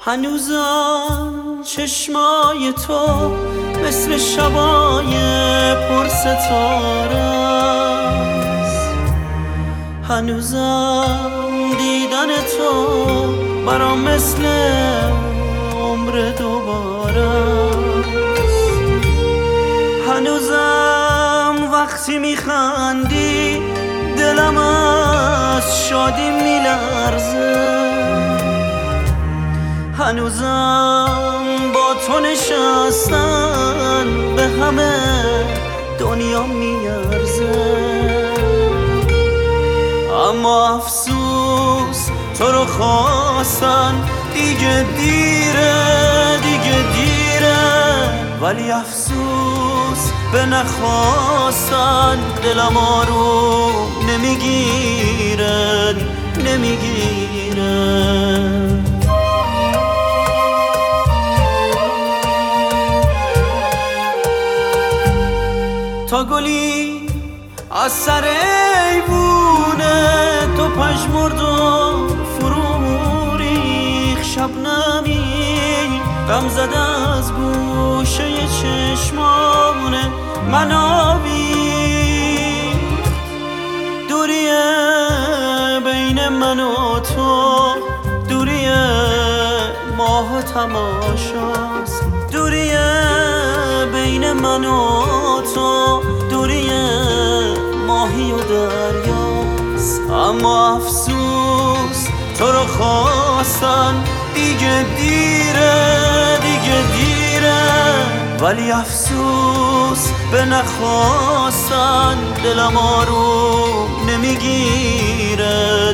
هنوزم چشمای تو مثل شبای پرستاره است. هنوزم دیدن تو برام مثل عمر دوباره است. هنوزم وقتی میخندی دلم از شادی میلرزه. هنوزم با تو نشستن به همه دنیا میارزه. اما افسوس تو رو خواستن دیگه دیره، ولی افسوس به نخواستن دلم آروم نمیگیره. تا گلی از سر ایوونه تو پژمرد و فرو ریخت. شبنمی غم زده از گوشه چشمان من آویخت. دوریه بین من و تو، دوریه ماه و تماشاست. دوریه بین من و تو، دوریه ماهی و دریاست. اما افسوس تو رو خواستن دیگه دیره، ولی افسوس به نخواستن دلم آروم نمیگیره.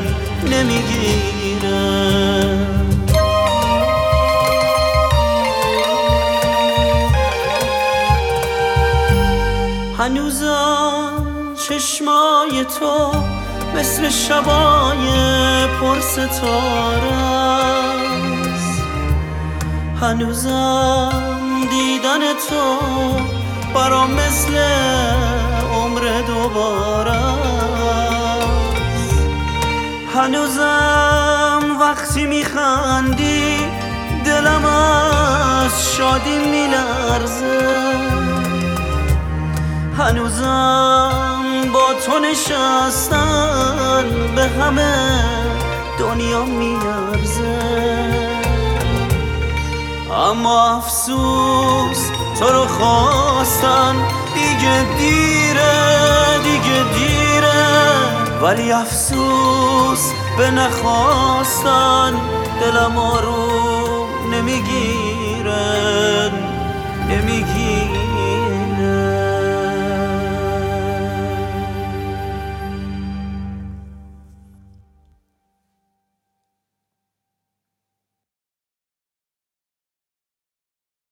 هنوزم چشمای تو مثل شبای پرستاره است. هنوزم دیدن تو برام مثل عمر دوباره است. هنوزم وقتی میخندی دلم از شادی میلرزه. هنوزم با تو نشستن به همه دنیا میارزه. اما افسوس تو رو خواستن دیگه دیره، ولی افسوس به نخواستن دلم آروم نمیگیره.